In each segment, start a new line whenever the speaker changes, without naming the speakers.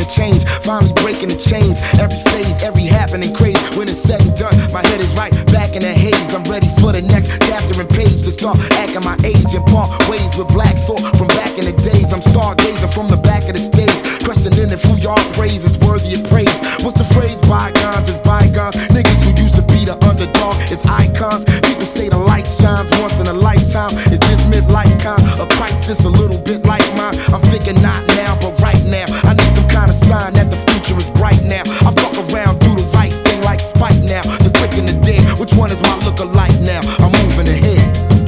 change, finally breaking the chains. Every phase, every happening crazy. When it's said and done, my head is right back in the haze. I'm ready for the next chapter and page to start acting my age and part ways with black thought from back in the days. I'm stargazing from the back of the stage, questioning if who y'all praise is worthy of praise. What's the phrase? Bygones is bygones. Niggas who used to be the underdog is icons. People say the light shines once in a lifetime. Is this midlife kind of crisis a little bit like mine? I'm thinking not now, but right now. I need some kind of sign that the future is bright now. I fuck around, do the right thing like Spike now. The quick and the dead, which one is my look-alike now? I'm moving ahead.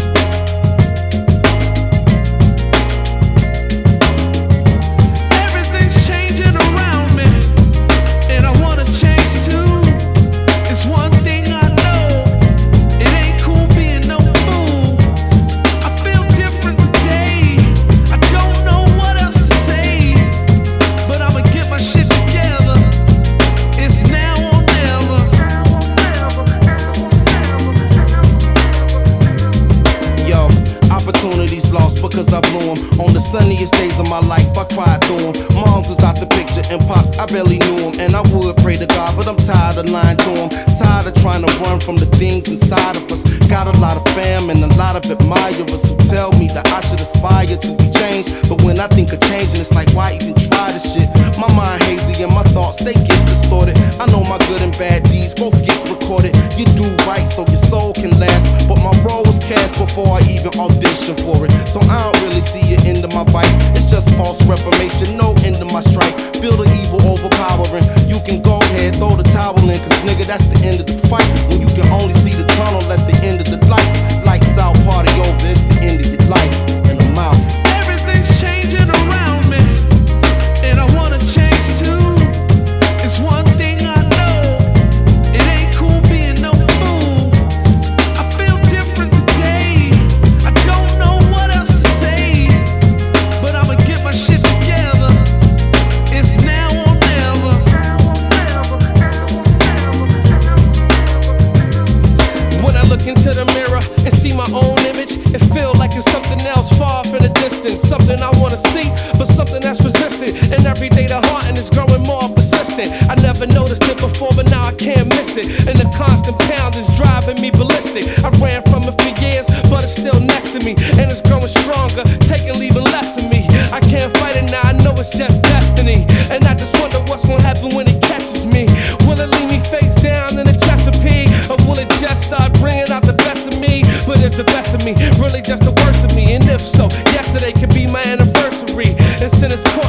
Because I blew 'em. On the sunniest days of my life, I cried through 'em. Moms was out the picture and pops, I barely knew 'em. And I would pray to God, but I'm tired of lying to 'em. Tired of trying to run from the things inside of us. Got a lot of fam and a lot of admirers who tell me that I should aspire to be changed. But when I think of changing, it's like, why even try this shit? My mind hazy and my thoughts, they get distorted. I know my good and bad deeds both get recorded. You do right so your soul can last, but my role was cast before I even auditioned for it. So I don't really see the end of my vice. It's just false reformation, no end of my strife. Feel the evil overpowering. You can go ahead, throw the towel in, cause nigga, that's the end of the fight. When you can only see the tunnel at the end of the lights. Lights out, party over, it's the end of your life. And I'm out.
Everything's changing around me, and I wanna change too. It's one thing I know, it ain't cool being no fool. I feel different today, I don't know what else to say, but I'ma get my shit together. It's now or never. When I look into the mirror and see my own image, it feels like it's something else far off in the distance. Something I wanna see, but something that's resistant. And every day the hearting is growing more persistent. I never noticed it before, but now I can't miss it. And the constant pound is driving me ballistic. I ran from it for years, but it's still next to me. And it's growing stronger, taking, leaving less of me. I can't fight it now, I know it's just destiny. And I just wonder what's gonna happen when it catches me. Will it leave me face down in the Chesapeake? Or will it just start bringing out the best of me? But is the best of me really just the worst of me? And if so, yesterday could be my anniversary. And since it's caught